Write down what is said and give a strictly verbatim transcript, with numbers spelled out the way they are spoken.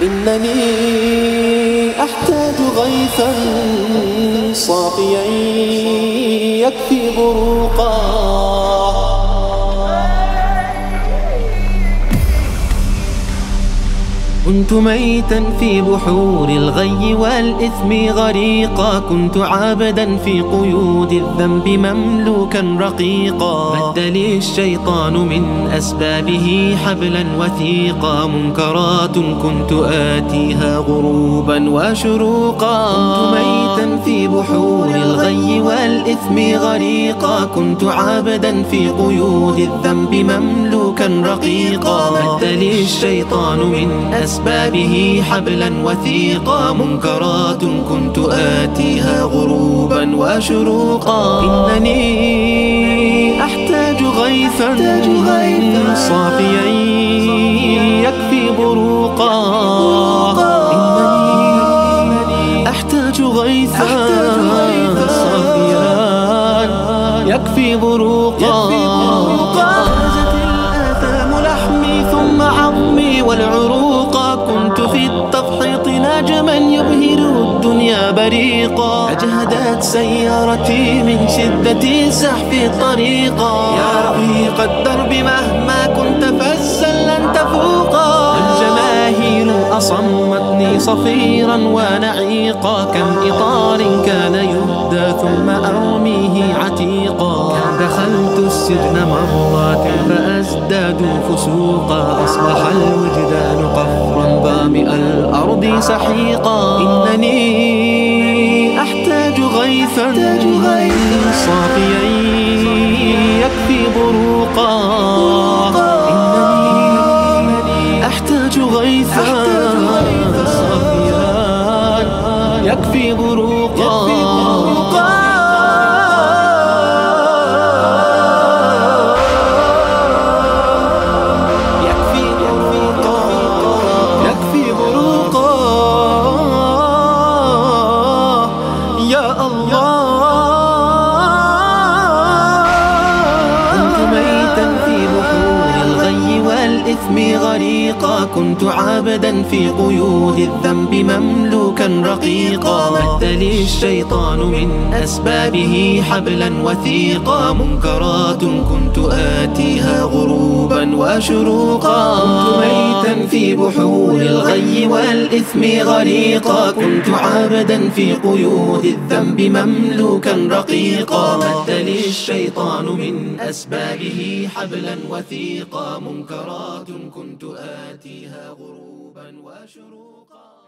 إنني أحتاج غيثا صافيا يكفي بروقا. كنت ميتا في بحور الغي والإثم غريقا، كنت عابدا في قيود الذنب مملوكا رقيقا. مد لي الشيطان من أسبابه حبلا وثيقا، منكرات كنت آتيها غروبا وشروقا. كنت ميتا في بحور الغي والإثم غريقا، كنت عابدا في قيود الذنب مملوكا رقيقا. مد لي الشيطان من أسبابه أسبابه حبلا وثيقا، منكرات كنت آتيها غروبا وشروقا. إنني أحتاج غيثا صافيا يكفي بروقا. إنني أحتاج غيثا صافيا يكفي بروقا. غازت الآثام لحمي ثم عظمي والعروق، كنت في التفحيط نجما يبهر الدنيا بريقا. أجهدت سيارتي من شدة زحف طريقا. يا رفيق الدرب مهما كنت فزا لن تفوقا. الجماهير أصمتني صفيرا ونعيقا، كم إطار كان يهدى ثم أرميه عتيقا. دخلت السجن مرات فأزداد فسوقا، أصبح الوجدان قفرا ظامئ الأرض سحيقا. إنني أحتاج غيثا صافيا يكفي بروقا. إنني أحتاج غيثا صافيا يكفي بروقا. غريقا، كنت عابدا في قيود الذنب مملوكا رقيقا. مد لي الشيطان من أسبابه حبلا وثيقا، منكرات كنت آتيها غروبا وشروقا. كنت ميتا في بحور الغي والإثم غريقا، كنت عابدا في قيود الذنب مملوكا رقيقا. مد لي الشيطان من أسبابه حبلا وثيقا، منكرات كنت آتيها غروبا وشروقا.